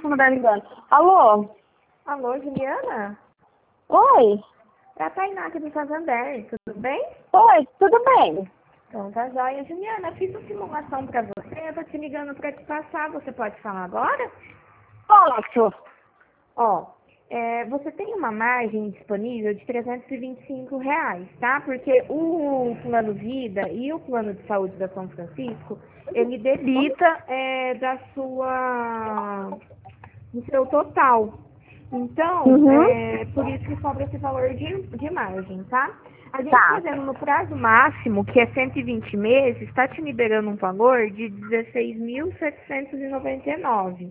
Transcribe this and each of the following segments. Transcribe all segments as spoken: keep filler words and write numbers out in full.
Não engano. Alô? Alô, Juliana? Oi? É a Tainá aqui do Santander, tudo bem? Oi, tudo bem? Então tá jóia. Juliana, eu fiz uma simulação pra você, eu tô te ligando pra te passar, você pode falar agora? Posso? Ó, é, você tem uma margem disponível de trezentos e vinte e cinco reais, tá? Porque o plano vida e o plano de saúde da São Francisco, ele debita é, da sua, do seu total. Então, Uhum. é por isso que cobra esse valor de, de margem, tá? A gente Tá. fazendo no prazo máximo, que é cento e vinte meses, está te liberando um valor de dezesseis mil setecentos e noventa e nove,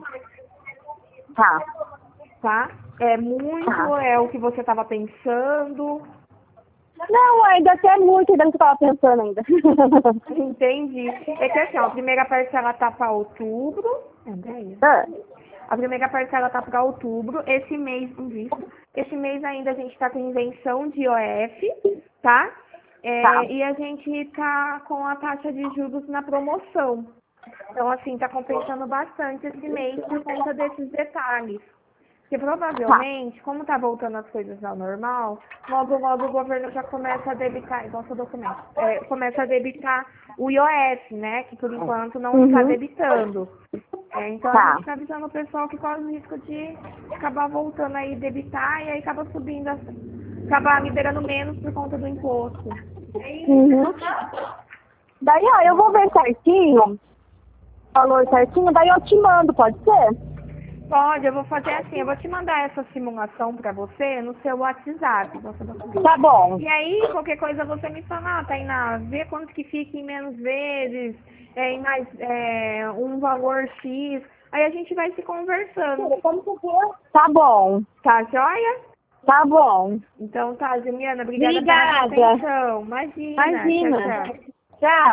Tá. tá? É muito, Tá. é o que você estava pensando. Não, ainda até é muito, ainda não estava pensando ainda. Entendi. É que assim, ó, a primeira parcela tá para outubro. É, daí. Ah, A primeira parcela tá para outubro. Esse mês, não vi. Esse mês ainda a gente está com isenção de I O F, tá? tá. É, e a gente tá com a taxa de juros na promoção. Então, assim, tá compensando bastante esse mês por conta desses detalhes. Porque Tá. provavelmente, como tá voltando as coisas ao normal, logo, logo o governo já começa a debitar, igual seu documento, é, começa a debitar o I O F, né? Que por enquanto não está Uhum. debitando. É, então a Tá. gente está avisando o pessoal que corre o risco de acabar voltando aí debitar e aí acaba subindo, as- acabar liberando menos por conta do imposto. Uhum. Daí, ó, eu vou ver certinho, valor certinho, daí eu te mando, pode ser? Pode, eu vou fazer assim, eu vou te mandar essa simulação para você no seu WhatsApp. Você vai- Tá bom. E aí, qualquer coisa você me fala, ah, Tainá, vê quanto que fica em menos vezes, é, em mais é, um valor X. Aí a gente vai se conversando. Tá bom. Tá joia? Tá bom. Então tá, Juliana, obrigada pela sua Obrigada. atenção. Imagina, tchau, Imagina. tchau. Tchau.